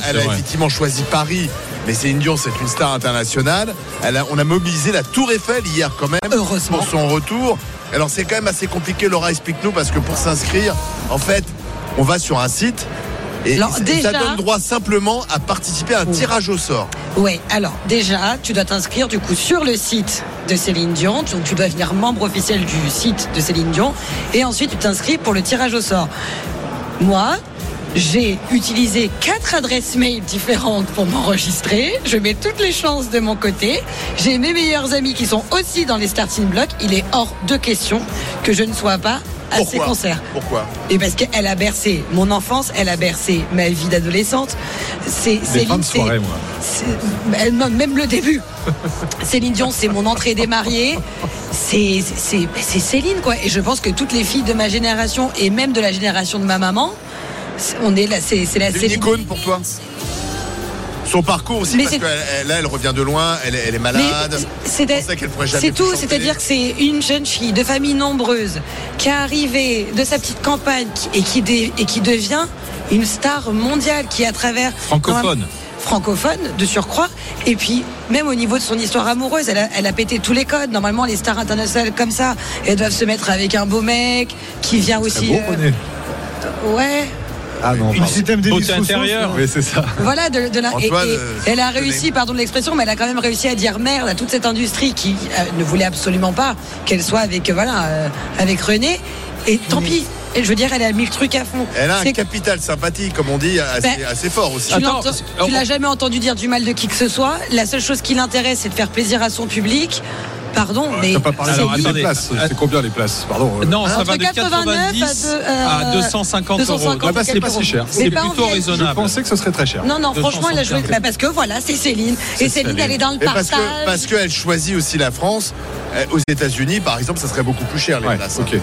elle a effectivement choisi Paris, mais Céline Dion, c'est une star internationale. On a mobilisé la Tour Eiffel hier quand même. Heureusement. Pour son retour. Alors c'est quand même assez compliqué, Laura, explique-nous, parce que pour s'inscrire, en fait, on va sur un site et alors, ça donne droit simplement à participer à un tirage au sort. Oui, alors déjà, tu dois t'inscrire du coup sur le site de Céline Dion, donc tu dois devenir membre officiel du site de Céline Dion, et ensuite tu t'inscris pour le tirage au sort. Moi, j'ai utilisé 4 adresses mail différentes pour m'enregistrer. Je mets toutes les chances de mon côté. J'ai mes meilleurs amis qui sont aussi dans les starting blocks. Il est hors de question que je ne sois pas à ces concerts. Pourquoi ? Et parce qu'elle a bercé mon enfance, elle a bercé ma vie d'adolescente. Des fins de soirée, moi. Non, même le début. Céline Dion, c'est mon entrée des mariés. C'est Céline, quoi. Et je pense que toutes les filles de ma génération et même de la génération de ma maman, on est là, c'est la Céline. Une icône pour toi ? Son parcours aussi, parce que là, elle revient de loin, elle est malade. C'est tout, c'est-à-dire que c'est une jeune fille de famille nombreuse qui est arrivée de sa petite campagne et qui devient une star mondiale qui, à travers francophone de surcroît, et puis même au niveau de son histoire amoureuse, elle a pété tous les codes. Normalement, les stars internationales comme ça, elles doivent se mettre avec un beau mec qui vient aussi. Ouais. Ah non, une système beauté intérieure. Oui, c'est ça. Voilà, elle a réussi, pardon de l'expression, mais elle a quand même réussi à dire merde à toute cette industrie qui ne voulait absolument pas qu'elle soit avec René. Et tant pis. Et je veux dire, elle a mis le truc à fond. Elle a un capital sympathie, comme on dit, assez fort aussi. Tu l'as jamais entendu dire du mal de qui que ce soit. La seule chose qui l'intéresse, c'est de faire plaisir à son public. Pardon, mais. T'as pas parlé des places. C'est combien les places ? Pardon. Non, ça va de 90 à 250 euros. Là-bas, c'est pas si cher. C'est plutôt raisonnable. Je pensais que ce serait très cher. Non, franchement, elle a joué. Parce que voilà, c'est Céline. Et Céline, elle est dans le partage. Parce qu'elle choisit aussi la France. Aux États-Unis, par exemple, ça serait beaucoup plus cher les places.